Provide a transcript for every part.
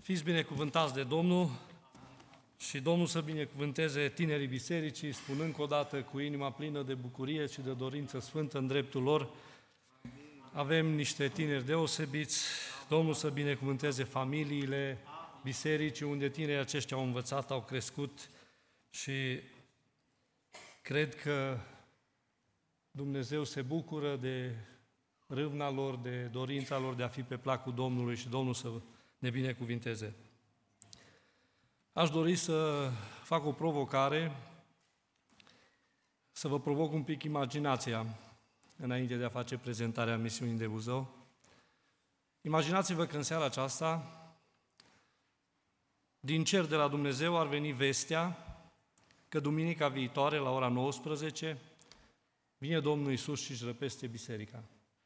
Fiți binecuvântați de Domnul și Domnul să binecuvânteze tinerii bisericii, spun încă o dată cu inima plină de bucurie și de dorință sfântă în dreptul lor. Avem niște tineri deosebiți, Domnul să binecuvânteze familiile bisericii, unde tinerii aceștia au învățat, au crescut și cred că Dumnezeu se bucură de râvna lor, de dorința lor de a fi pe placul Domnului și Domnul să ne binecuvinteze. Aș dori să fac o provocare, să vă provoc un pic imaginația înainte de a face prezentarea misiunii de Buzău. Imaginați-vă că în seara aceasta, din cer de la Dumnezeu ar veni vestea că duminica viitoare, la ora 19, vine Domnul Iisus și își răpeste biserica.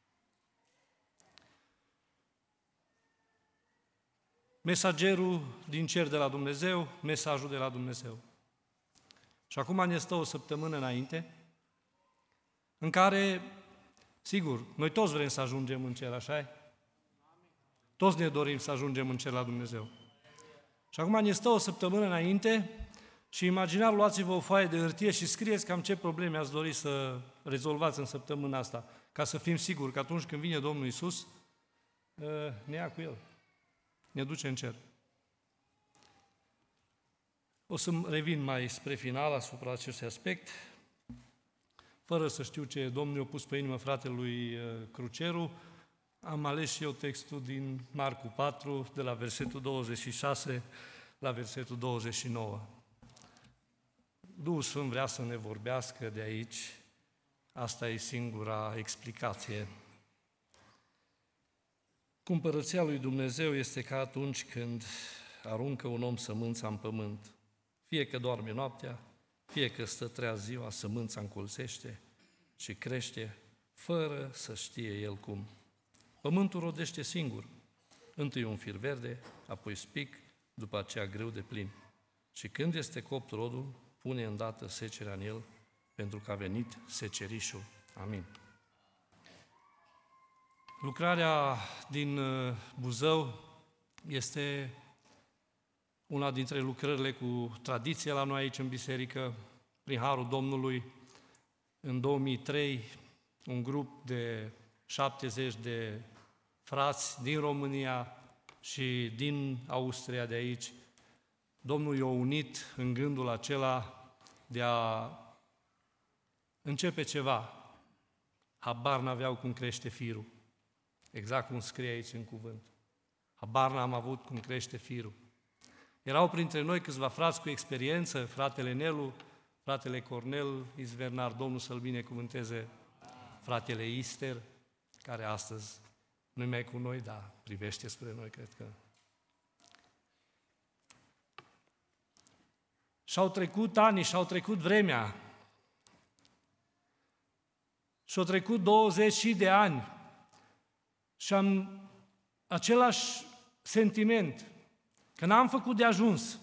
Mesagerul din cer de la Dumnezeu, mesajul de la Dumnezeu. Și acum ne stă o săptămână înainte, în care, sigur, noi toți vrem să ajungem în cer, așa-i? Toți ne dorim să ajungem în cer la Dumnezeu. Și acum ne stă o săptămână înainte și imaginați, luați-vă o foaie de hârtie și scrieți cam ce probleme ați dori să rezolvați în săptămâna asta, ca să fim siguri că atunci când vine Domnul Iisus, ne ia cu El. Ne duce în cer. O să revin mai spre final asupra acestui aspect, fără să știu ce Domnul a pus pe inimă fratelui Cruceru. Am ales și eu textul din Marcu 4, de la versetul 26 la versetul 29. Duhul Sfânt vrea să ne vorbească de aici. Asta e singura explicație. Împărăția lui Dumnezeu este ca atunci când aruncă un om sămânța în pământ. Fie că doarme noaptea, fie că stă treaz ziua, sămânța încolțește și crește, fără să știe el cum. Pământul rodește singur, întâi un fir verde, apoi spic, după aceea greu de plin. Și când este copt rodul, pune îndată secerea în el, pentru că a venit secerișul. Amin. Lucrarea din Buzău este una dintre lucrările cu tradiție la noi aici în biserică. Prin harul Domnului, în 2003, un grup de 70 de frați din România și din Austria de aici, Domnul i-a unit în gândul acela de a începe ceva. Habar n-aveau cum crește firul. Exact cum scrie aici în cuvânt. Habar n-am avut cum crește firul. Erau printre noi câțiva frați cu experiență, fratele Nelu, fratele Cornel Izvernar, Domnul să-l binecuvânteze, fratele Ister, care astăzi nu-i mai cu noi, dar privește spre noi, cred că. Și-au trecut ani, și-au trecut vremea. Și-au trecut 20 de ani. Și am același sentiment, că n-am făcut de ajuns.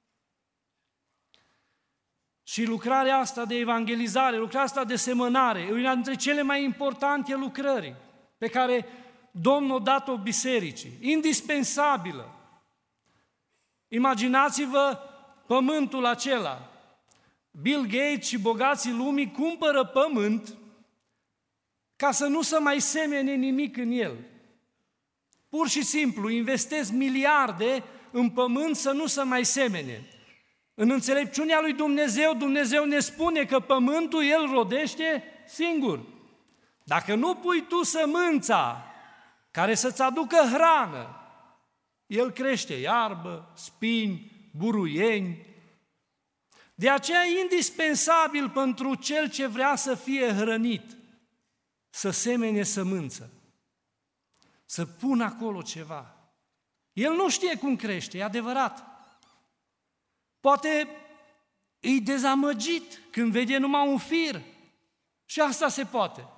Și lucrarea asta de evangelizare, lucrarea asta de semănare, e una dintre cele mai importante lucrări pe care Domnul a dat-o bisericii, indispensabilă. Imaginați-vă pământul acela. Bill Gates și bogații lumii cumpără pământ ca să nu se mai semene nimic în el. Pur și simplu investesc miliarde în pământ să nu se mai semene. În înțelepciunea lui Dumnezeu, Dumnezeu ne spune că pământul el rodește singur. Dacă nu pui tu sămânța care să-ți aducă hrană, el crește iarbă, spini, buruieni. De aceea e indispensabil pentru cel ce vrea să fie hrănit să semene sămânță, să pună acolo ceva. El nu știe cum crește, e adevărat. Poate e dezamăgit când vede numai un fir. Și asta se poate.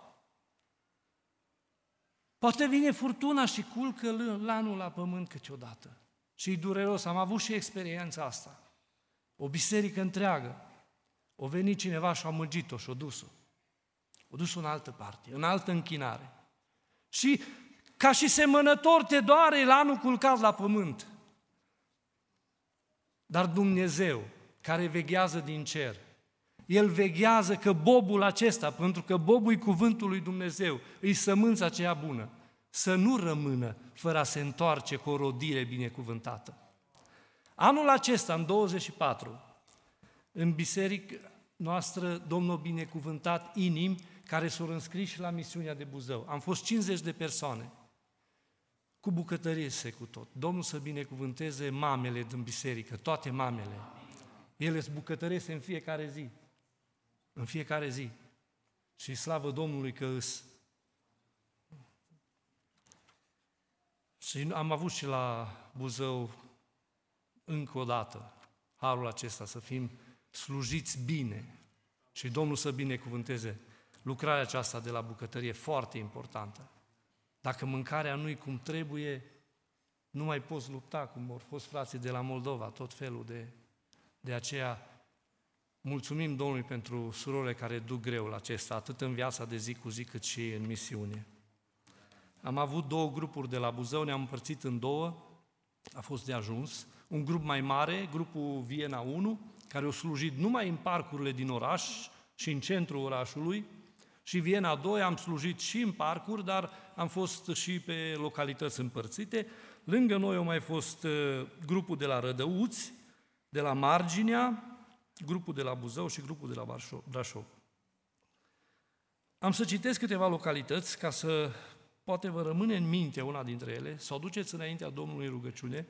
Poate vine furtuna și culcă lanul la pământ câteodată. Și e dureros, am avut și experiența asta. O biserică întreagă. O venit cineva și a măgit-o și a dus-o. O dus în altă parte, în altă închinare. Și ca și semănător te doare lanul culcat la pământ. Dar Dumnezeu, care veghează din cer, El veghează că bobul acesta, pentru că bobul e cuvântul lui Dumnezeu, e sămânța aceea bună, să nu rămână fără a se întoarce cu o rodire binecuvântată. Anul acesta, în 24, în biserica noastră, Domnul a binecuvântat inimi care s-au înscris la misiunea de Buzău. Am fost 50 de persoane, cu bucătărie cu tot. Domnul să binecuvânteze mamele din biserică, toate mamele. Ele sunt bucătărese în fiecare zi. În fiecare zi. Și slavă Domnului că îs. Și am avut și la Buzău încă o dată harul acesta, să fim slujiți bine și Domnul să binecuvânteze lucrarea aceasta de la bucătărie, foarte importantă. Dacă mâncarea nu-i cum trebuie, nu mai poți lupta, cum au fost frații de la Moldova, tot felul de aceea. Mulțumim Domnului pentru surorile care duc greul acesta, atât în viața de zi cu zi, cât și în misiune. Am avut 2 grupuri de la Buzău, ne-am împărțit în 2, a fost de ajuns. Un grup mai mare, grupul Viena 1, care au slujit numai în parcurile din oraș și în centrul orașului, și Viena 2 am slujit și în parcuri, dar am fost și pe localități împărțite. Lângă noi au mai fost grupul de la Rădăuți, de la Marginea, grupul de la Buzău și grupul de la Brașov. Am să citesc câteva localități ca să poate vă rămâne în minte una dintre ele, să o duceți înaintea Domnului în rugăciune.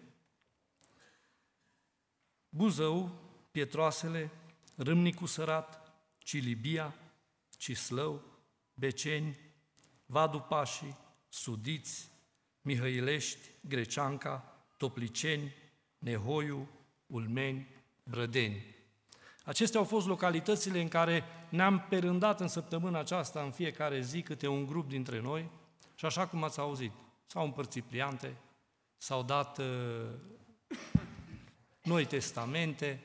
Buzău, Pietroasele, Râmnicu Sărat, Cilibia, Cislău, Beceni, Vadu Pașii, Sudiți, Mihăilești, Greceanca, Topliceni, Nehoiu, Ulmeni, Brădeni. Acestea au fost localitățile în care ne-am perândat în săptămâna aceasta, în fiecare zi, câte un grup dintre noi și așa cum ați auzit, s-au împărțit pliante, s-au dat Noi Testamente.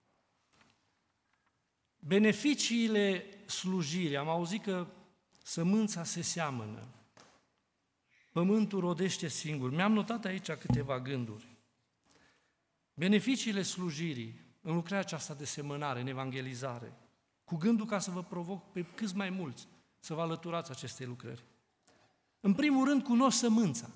Beneficiile slujirii, am auzit că sămânța se seamănă, pământul rodește singur. Mi-am notat aici câteva gânduri. Beneficiile slujirii în lucrarea aceasta de semănare, în evangelizare, cu gândul ca să vă provoc pe câți mai mulți să vă alăturați acestei lucrări. În primul rând, cunosc sămânța.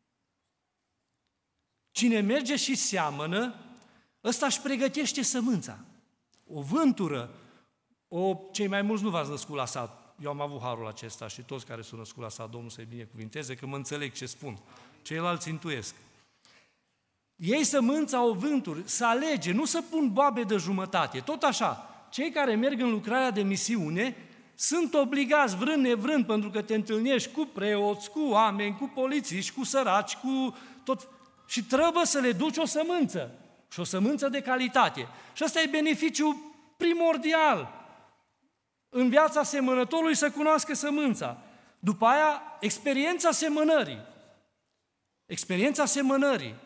Cine merge și seamănă, ăsta își pregătește sămânța. O vântură, cei mai mulți nu v-ați născut la sat. Eu am avut harul acesta și toți care s-au născut la sat, Domnul să-i binecuvinteze, că mă înțeleg ce spun. Ceilalți intuiesc. Ei sămânța o vânturi, să alege, nu să pun boabe de jumătate. Tot așa, cei care merg în lucrarea de misiune sunt obligați, vrând nevrând, pentru că te întâlnești cu preoți, cu oameni, cu polițiști, cu săraci, cu tot. Și trebuie să le duci o sămânță. Și o sămânță de calitate. Și ăsta e beneficiul primordial în viața semănătorului, să cunoască sămânța. După aia, experiența semănării. Experiența semănării.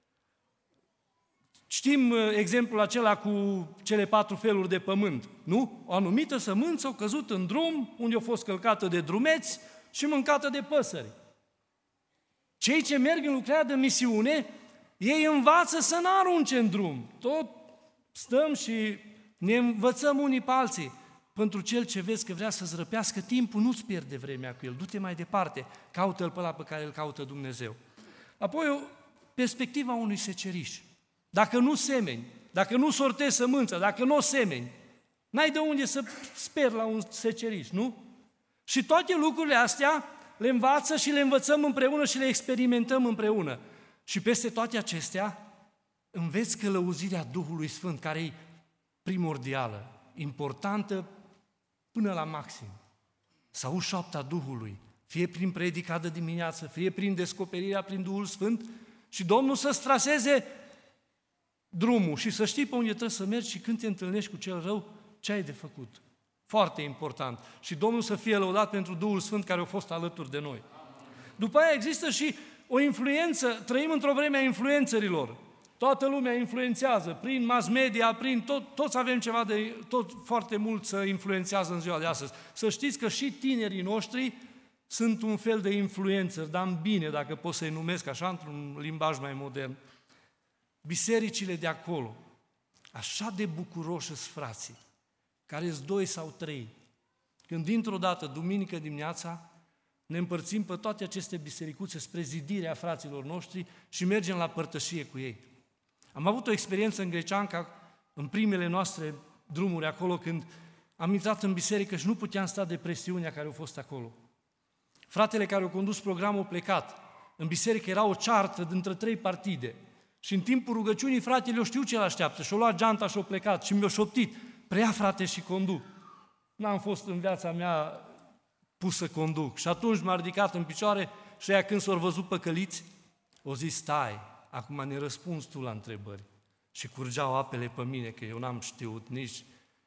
Știm exemplul acela cu cele 4 feluri de pământ, nu? O anumită sămânță a căzut în drum, unde a fost călcată de drumeți și mâncată de păsări. Cei ce merg în lucrarea de misiune, ei învață să n-arunce în drum. Tot stăm și ne învățăm unii pe alții. Pentru cel ce vezi că vrea să-ți răpească timpul, nu-ți pierde vremea cu el, du-te mai departe, caută-l pe ăla pe care îl caută Dumnezeu. Apoi o perspectiva unui seceriș. Dacă nu semeni, dacă nu sortezi sămânța, dacă nu o semeni, n-ai de unde să speri la un seceriș, nu? Și toate lucrurile astea le învață și le învățăm împreună și le experimentăm împreună. Și peste toate acestea înveți călăuzirea Duhului Sfânt, care e primordială, importantă până la maxim. Să auzi șoapta Duhului, fie prin predica de dimineață, fie prin descoperirea prin Duhul Sfânt și Domnul să-ți traseze drumul și să știi pe unde trebuie să mergi și când te întâlnești cu cel rău, ce ai de făcut. Foarte important. Și Domnul să fie lăudat pentru Duhul Sfânt care a fost alături de noi. După aia există și o influență, trăim într-o vreme a influențărilor. Toată lumea influențează, prin mass media, prin toți avem ceva de, tot foarte mult să influențează în ziua de astăzi. Să știți că și tinerii noștri sunt un fel de influențări, dar în bine, dacă pot să-i numesc așa, într-un limbaj mai modern. Bisericile de acolo Așa de bucuroși sunt frații, care sunt 2 sau 3, când dintr-o dată, duminică dimineața, ne împărțim pe toate aceste bisericuțe spre zidirea fraților noștri și mergem la părtășie cu ei. Am avut o experiență în Greceanca, în primele noastre drumuri acolo, când am intrat în biserică și nu puteam sta de presiunea care a fost acolo. Fratele care a condus programul a plecat. În biserică era o ceartă dintre 3 partide. Și în timpul rugăciunii fratele eu știu ce îl așteaptă. Și-a luat geanta și-a plecat și mi-a șoptit: preia, frate, și conduc. N-am fost în viața mea pus să conduc. Și atunci m-a ridicat în picioare și ea, când s-au văzut păcăliți, o zis: stai, acum ne răspunzi tu la întrebări. Și curgeau apele pe mine, că eu n-am știut nici.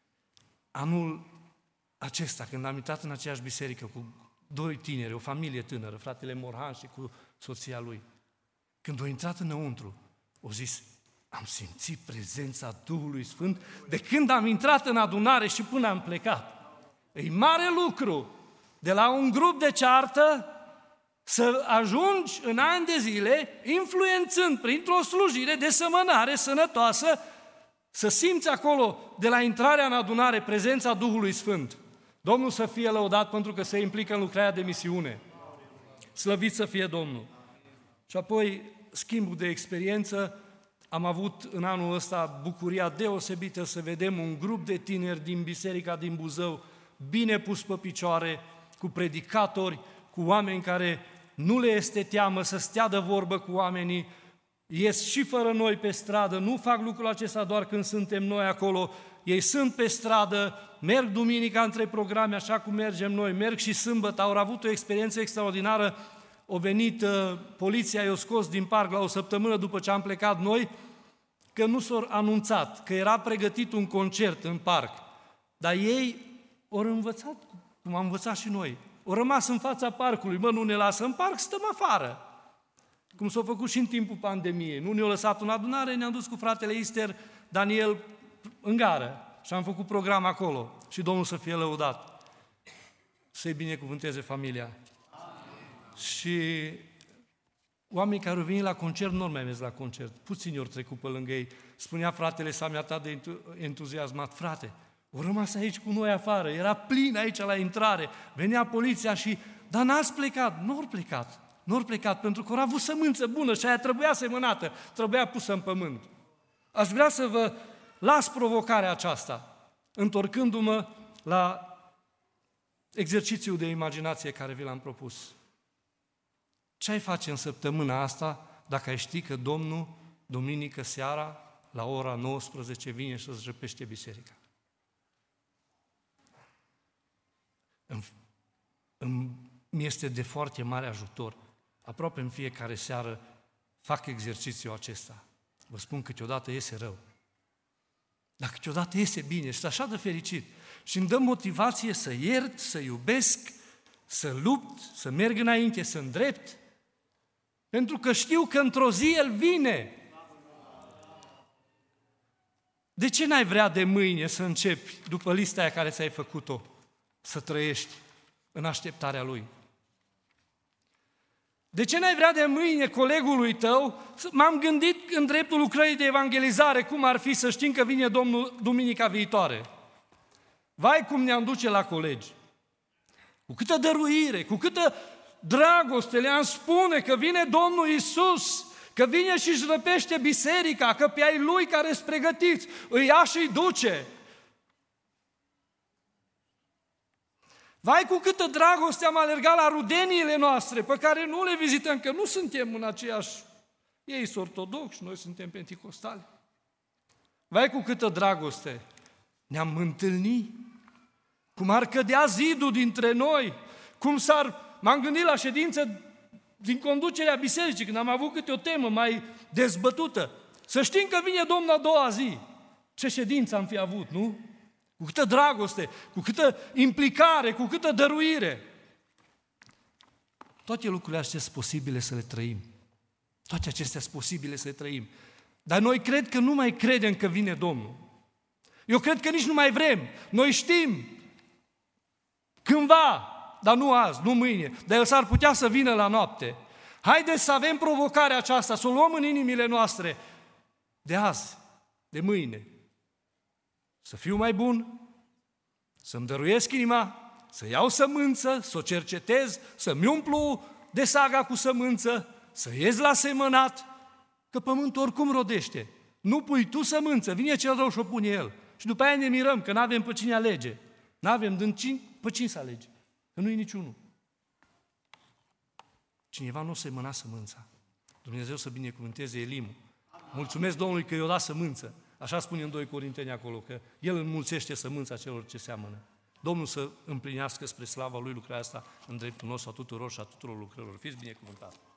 Anul acesta, când am intrat în aceeași biserică cu 2 tineri, o familie tânără, fratele Morhan și cu soția lui, când au intrat înăuntru, au zis: am simțit prezența Duhului Sfânt de când am intrat în adunare și până am plecat. E mare lucru de la un grup de ceartă să ajungi în ani de zile, influențând printr-o slujire de semănare sănătoasă, să simți acolo, de la intrarea în adunare, prezența Duhului Sfânt. Domnul să fie lăudat pentru că se implică în lucrarea de misiune. Slăvit să fie Domnul! Și apoi, schimbul de experiență, am avut în anul ăsta bucuria deosebită să vedem un grup de tineri din biserica din Buzău, bine pus pe picioare, cu predicatori, cu oameni care nu le este teamă să stea de vorbă cu oamenii, ies și fără noi pe stradă, nu fac lucrul acesta doar când suntem noi acolo, ei sunt pe stradă, merg duminica între programe, așa cum mergem noi, merg și sâmbătă, au avut o experiență extraordinară. A venit poliția, i-a scos din parc la o săptămână după ce am plecat noi, că nu s-au anunțat, că era pregătit un concert în parc. Dar ei au învățat, cum am învățat și noi. Au rămas în fața parcului: mă, nu ne lasă în parc, stăm afară. Cum s-a făcut și în timpul pandemiei. Nu ne-au lăsat în adunare, ne-am dus cu fratele Ister Daniel în gară și am făcut program acolo. Și Domnul să fie lăudat. Să-i binecuvânteze familia. Și oamenii care au venit la concert nu au mai mers la concert. Puțini ori trecut pe lângă ei. Spunea fratele Sami, atât de entuziasmat: frate, au rămas aici cu noi afară, era plin aici la intrare, venea poliția și... Dar n-ați plecat. Nu au plecat. Nu au plecat pentru că au avut sămânță bună și aia trebuia semănată, trebuia pusă în pământ. Aș vrea să vă las provocarea aceasta, întorcându-mă la exercițiul de imaginație care vi l-am propus. Ce ai face în săptămâna asta dacă ai ști că Domnul, duminică seara, la ora 19, vine și îți răpește biserica? Mi este de foarte mare ajutor. Aproape în fiecare seară fac exercițiul acesta. Vă spun, câteodată iese rău. Dar câteodată iese bine și sunt așa de fericit. Și îmi dă motivație să iert, să iubesc, să lupt, să merg înainte, să îndrept. Pentru că știu că într-o zi El vine. De ce n-ai vrea de mâine să începi, după lista aia care ți-ai făcut-o, să trăiești în așteptarea Lui? De ce n-ai vrea de mâine colegului tău? M-am gândit în dreptul lucrării de evangelizare, cum ar fi să știm că vine Domnul duminica viitoare. Vai cum ne-am duce la colegi! Cu câtă dăruire, cu câtă dragoste le-am spune că vine Domnul Iisus, că vine și își răpește biserica, că pe ai Lui care îți pregătiți, îi ia și îi duce. Vai cu câtă dragoste am alergat la rudeniile noastre, pe care nu le vizităm, că nu suntem în aceeași... Ei sunt ortodoxi, noi suntem penticostali. Vai cu câtă dragoste ne-am întâlnit, cum ar cădea zidul dintre noi, M-am gândit la ședință din conducerea bisericii, când am avut câte o temă mai dezbătută. Să știm că vine Domnul a doua zi. Ce ședință am fi avut, nu? Cu câtă dragoste, cu câtă implicare, cu câtă dăruire. Toate lucrurile astea sunt posibile să le trăim. Toate acestea sunt posibile să le trăim. Dar noi cred că nu mai credem că vine Domnul. Eu cred că nici nu mai vrem. Noi știm cândva, dar nu azi, nu mâine, dar El s-ar putea să vină la noapte. Haideți să avem provocarea aceasta, să o luăm în inimile noastre de azi, de mâine, să fiu mai bun, să-mi dăruiesc inima, să iau sămânță, să o cercetez, să-mi umplu de saga cu sămânță, să ies la semănat, că pământul oricum rodește. Nu pui tu sămânță, vine cel rău și o pune el. Și după aia ne mirăm că n-avem pe cine alege. N-avem pe cine să alege, că nu e niciunul. Cineva nu o semăna sămânța. Dumnezeu să binecuvânteze Elimul. Mulțumesc Domnului că i-a dat sămânță. Așa spune în 2 Corinteni acolo, că El înmulțește sămânța celor ce seamănă. Domnul să împlinească spre slava Lui lucrarea asta în dreptul nostru a tuturor și a tuturor lucrărilor. Fiți binecuvântați!